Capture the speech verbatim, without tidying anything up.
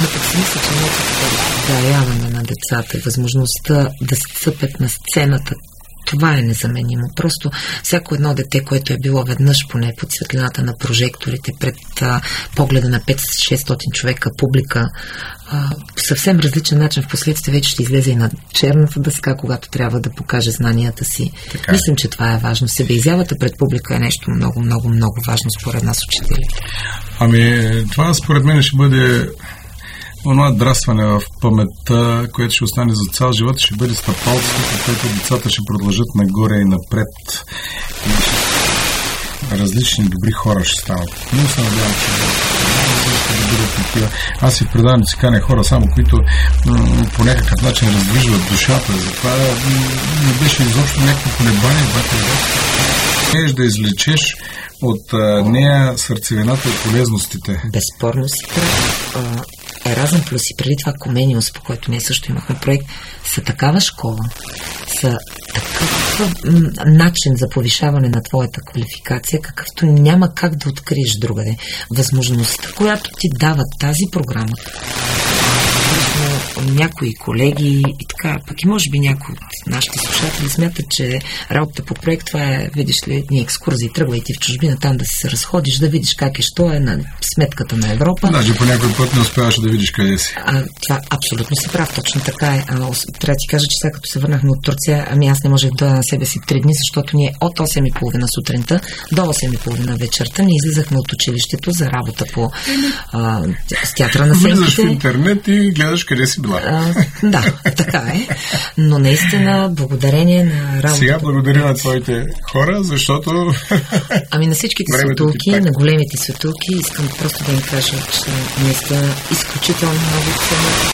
пък си мисля, че нека да даряваме на децата, възможността да се цъпят на сцената, това е незаменимо. Просто всяко едно дете, което е било веднъж поне под светлината на прожекторите, пред а, погледа на пет-шестстотин човека, публика, а, по съвсем различен начин в последствие вече ще излезе и на черната дъска, когато трябва да покаже знанията си. Така. Мислим, че това е важно. Себеизявата пред публика е нещо много, много, много важно според нас, учителите. Ами, това според мен ще бъде онова драстване в паметта, което ще остане за цял живот, ще бъде стъпалците, по което децата ще продължат нагоре и напред. И различни добри хора ще станат. Но се надявам, че ще бъдат такива. Аз си предавам да си каня хора, само които м- по някакъв начин раздвижват душата. Затова не беше изобщо някакво колебание, когато да извлечеш от а, нея сърцевината и полезностите. Безспорно си прав. Еразъм плюс и преди това Комениус, по който ние също имахме проект, са такава школа, са такъв м- начин за повишаване на твоята квалификация, какъвто няма как да откриеш другаде. Възможността, която ти дава тази програма, някои колеги и така, пък и може би някои от нашите слушатели смятат, че работата по проект, това е, видиш ли, едни екскурзии, тръгвай ти в чужбина, там да се разходиш, да видиш как е, що е на сметката на Европа. Даже по някой път не успяваш да видиш къде си. А, това абсолютно си прав, точно така е. А, трябва да ти кажа, че сега като се върнахме от Турция, ами аз не можех да на себе си три дни, защото ние от осем и половина сутринта до осем и половина вечерта ние излизахме от училището за работа по а, с театъра на сенките. Влизаш в интернет и гледаш къде си била. А, да, така е. Но наистина, благодарение на работа. Сега благодаря на твоите хора, защото... Ами на всичките светулки, на големите светулки, искам просто да им кажа, че наистина изключително много ценно.